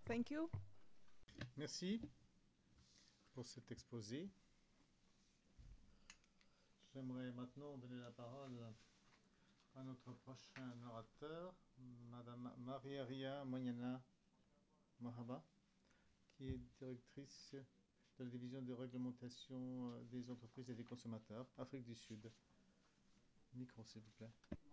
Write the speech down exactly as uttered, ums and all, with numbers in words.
Thank you. Merci pour cet exposé. J'aimerais maintenant donner la parole à notre prochain orateur, Madame Maria Ria Moyana Mohaba, qui est directrice de la division de réglementation des entreprises et des consommateurs, Afrique du Sud. Micro, s'il vous plaît.